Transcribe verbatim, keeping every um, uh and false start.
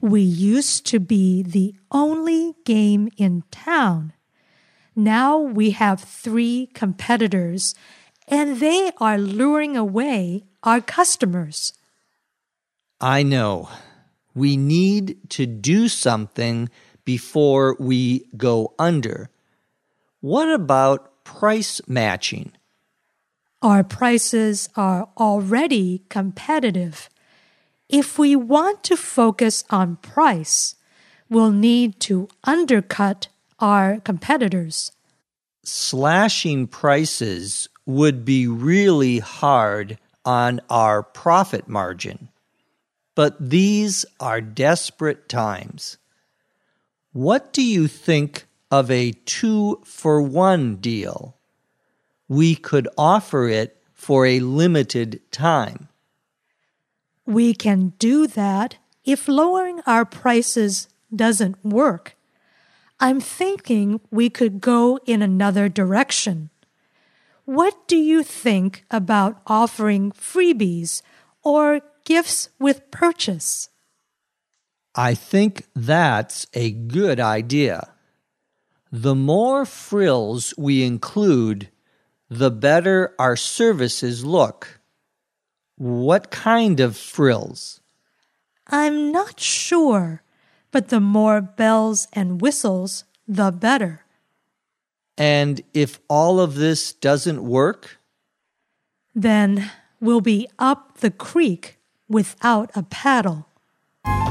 We used to be the only game in town. Now we have three competitors, and they are luring away our customers. I know. We need to do something before we go under. What about price matching? Our prices are already competitive. If we want to focus on price, we'll need to undercut our competitors. Slashing prices would be really hard on our profit margin. But these are desperate times. What do you think of a two-for-one deal? We could offer it for a limited time. We can do that if lowering our prices doesn't work. I'm thinking we could go in another direction. What do you think about offering freebies or gifts with purchase? I think that's a good idea. The more frills we include, the better our services look. What kind of frills? I'm not sure, but the more bells and whistles, the better. And if all of this doesn't work? Then we'll be up the creek without a paddle.